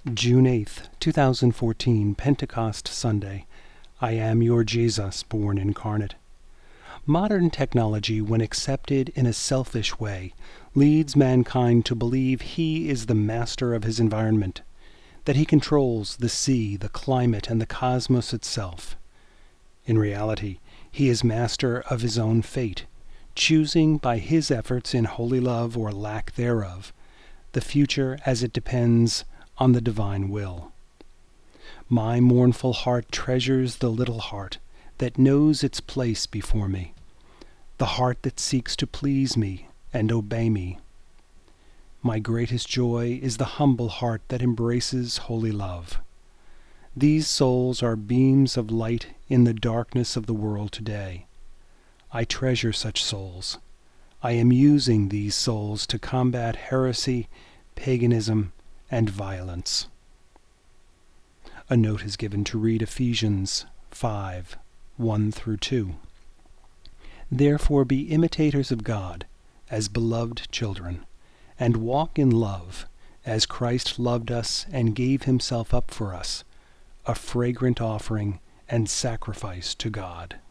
June 8th, 2014, Pentecost Sunday. I am your Jesus, born incarnate. Modern technology, when accepted in a selfish way, leads mankind to believe he is the master of his environment, that he controls the sea, the climate, and the cosmos itself. In reality, he is master of his own fate, choosing by his efforts in holy love or lack thereof, the future as it depends on the divine will. My mournful heart treasures the little heart that knows its place before me, the heart that seeks to please me and obey me. My greatest joy is the humble heart that embraces holy love. These souls are beams of light in the darkness of the world today. I treasure such souls. I am using these souls to combat heresy, paganism, and violence. A note is given to read Ephesians 5:1-2. Therefore be imitators of God as beloved children, and walk in love, as Christ loved us and gave himself up for us, a fragrant offering and sacrifice to God.